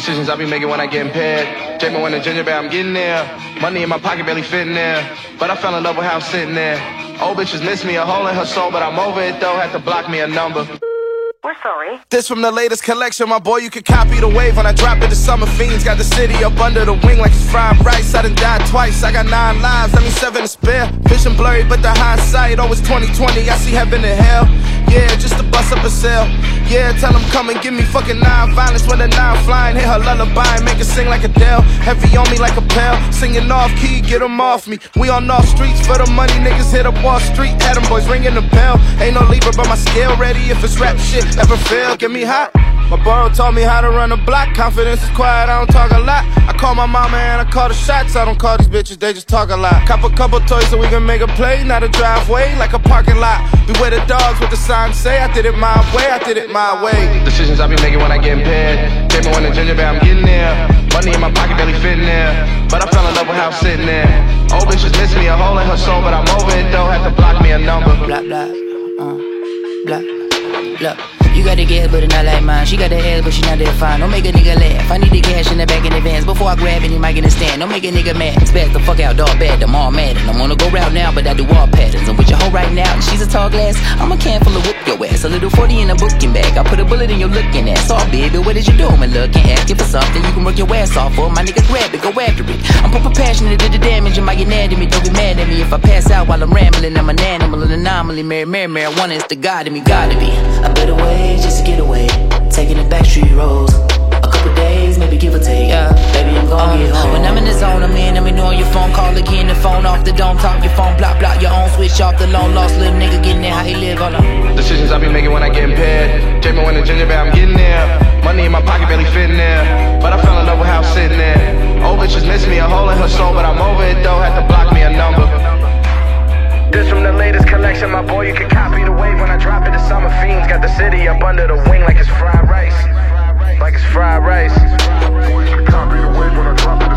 Decisions I be making when I get impaired. Jamie when the ginger bear, I'm getting there. Money in my pocket barely fitting there. But I fell in love with how I'm sitting there. Old bitches miss me, a hole in her soul, but I'm over it though. Had to block me a number. We're sorry. This from the latest collection, my boy, you can copy the wave when I drop it. The summer fiends got the city up under the wing like it's fried rice. I done died twice, I got 9 lives, I mean 7 to spare. Vision blurry, but the hindsight always 20/20. I see heaven and hell, yeah, just to bust up a cell. Yeah, tell them come and give me fucking 9 violence when the 9 flying. Hit her lullaby and make it sing like Adele. Heavy on me like a bell, singing off key, get them off me. We on off streets for the money, niggas hit up Wall Street. Adam boys ringing the bell, ain't no Libra but my scale ready if it's rap shit. Ever fail, get me hot. My bro taught me how to run a block. Confidence is quiet, I don't talk a lot. I call my mama and I call the shots. I don't call these bitches, they just talk a lot. Cop a couple toys so we can make a play. Not a driveway, like a parking lot. Beware the dogs, what the signs say. I did it my way, I did it my way. Decisions I be making when I get impaired. Jamie when the ginger bear, I'm getting there. Money in my pocket barely fitting there. But I fell in love with how I'm sitting there. Old bitches miss me, a hole in her soul, but I'm over it though. Had to block me a number. Blah, blah, blah, blah. You got the gas, but it's not like mine. She got the ass, but she not that fine. Don't make a nigga laugh. I need the cash in the back in advance. Before I grab it, he might get a stand. Don't make a nigga mad. Spaz the fuck out, dog bad. I'm all mad. And I'm on the go route now, but I do all patterns. I'm with your hoe right now, and she's a tall glass. I'm a can full of whoop your ass. A little 40 in a booking bag. I put a bullet in your looking ass. Oh, baby, what is you doing? Looking, asking for something you can work your ass off for. My nigga grab it, go after it. I'm proper passionate, did the damage. You might get mad at me, don't be mad at me. If I pass out while I'm rambling, I'm an animal, an anomaly. Marijuana is the god in me, gotta be. A better way just to get away. Taking the back street roads. A couple days, maybe give or take. Yeah, baby, I'm gon' get home. When I'm in the zone, I'm in. Let me know on your phone. Call again, the phone off the dome. Talk your phone, block your own. Switch off the long lost little nigga. Getting there, how he live, hold on. Decisions I be making when I get impaired. Jamie when the ginger bear, I'm getting there. Money in my pocket barely fitting there. But I fell in love with how I'm sitting there. Old bitches miss me, a hole in her soul, but I'm over it though. Had to block me a number. This from the latest collection, my boy, you can copy the wave when I drop it. The summer fiends got the city up under the wing like it's fried rice. Like it's fried rice. Copy the wave when I drop it.